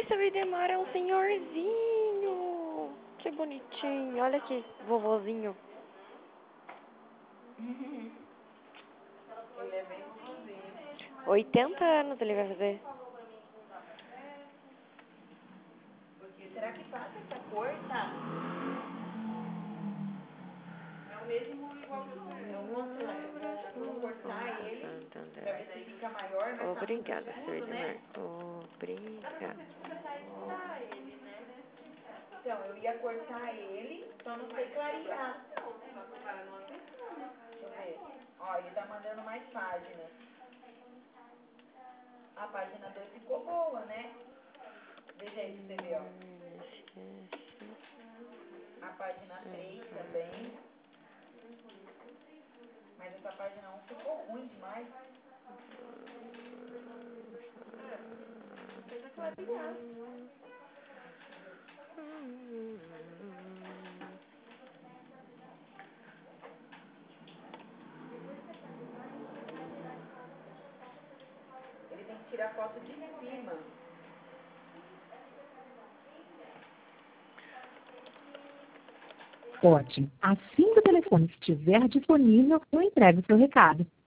Ai, seu Idemar é um senhorzinho. Que bonitinho. Olha aqui, vovozinho. Ele é bem bonzinho. 80 anos ele vai fazer. Será que passa essa cor, tá? É o mesmo igual que eu vou cortar ele pra ver se fica maior, mas Obrigada, tá seu fundo, né? Idemar. Obrigada. Então, eu ia cortar ele, só não sei clarear. Deixa eu ver. Ó, ele tá mandando mais páginas. A página 2 ficou boa, né? Veja aí pra você ver, ó. A página 3 também. Mas essa página 1 ficou ruim demais. Precisa clarear. Ele tem que tirar foto de cima. Ótimo. Assim que o telefone estiver disponível, eu entrego o seu recado.